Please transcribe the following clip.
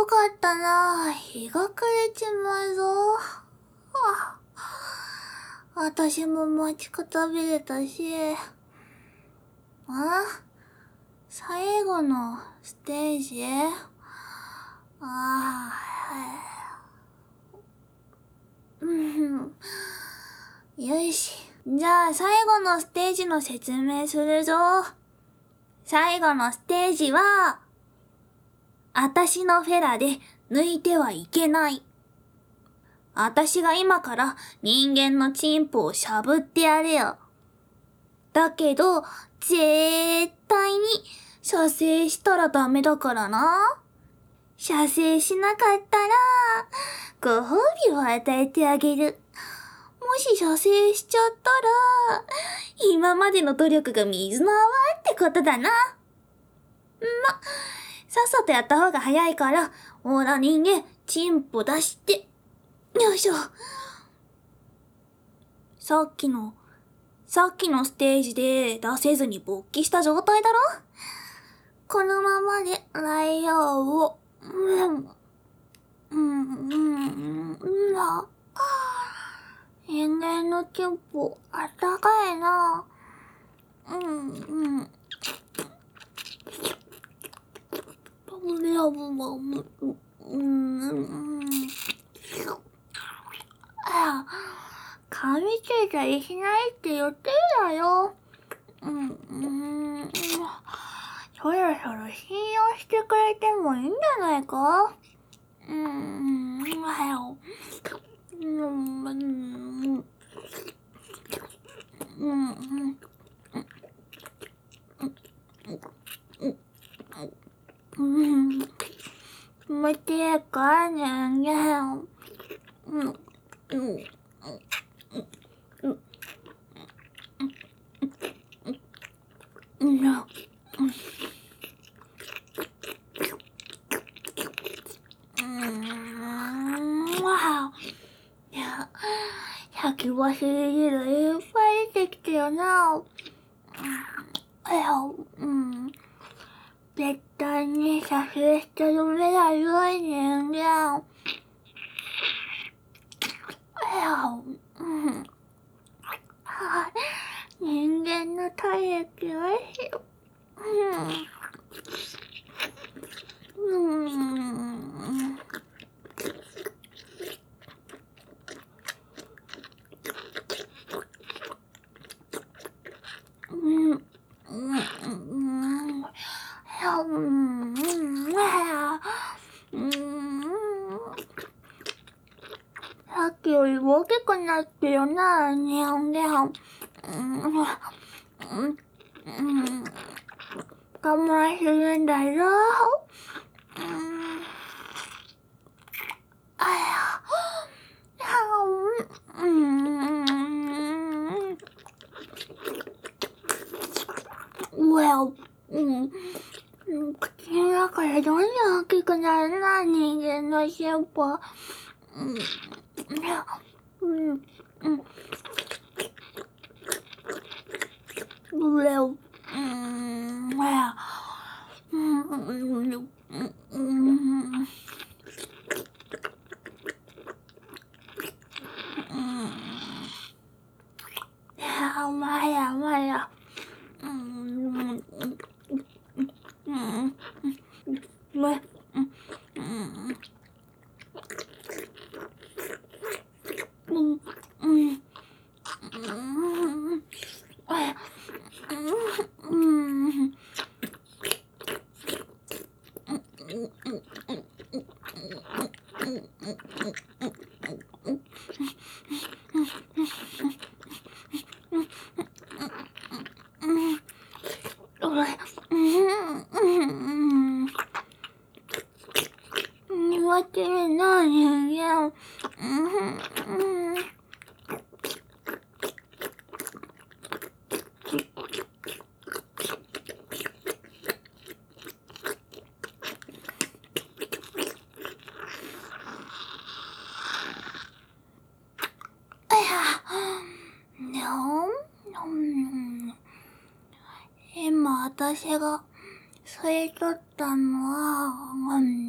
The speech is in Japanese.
かったな。日が暮れちまうぞ。私も待ちくたびれたし。最後のステージ？よし。じゃあ最後のステージの説明するぞ。最後のステージは、あたしのフェラで抜いてはいけない。あたしが今から人間のチンポをしゃぶってやれよ。だけど、絶対に射精したらダメだからな。射精しなかったら、ご褒美を与えてあげる。もし射精しちゃったら、今までの努力が水の泡ってことだな。さっさとやった方が早いから、ほら人間、チンポ出して。よいしょ。さっきのステージで出せずに勃起した状態だろ？このままで内容を、人間のチンポ、あったかいな。噛みついたりしないって言ってるだよ。そろそろ信用してくれてもいいんじゃないか？気持ちいいか人間。先走りがいっぱい出てきたよな。絶対に射精しちゃダメだよ、人間。人間の体液おいしい。さっきより大きくなってるな、人間。我慢するんだぞ。口の中でどんどん大きくなるな、人間のチンポ。まや。苦手な人間。今私が吸い取ったのは、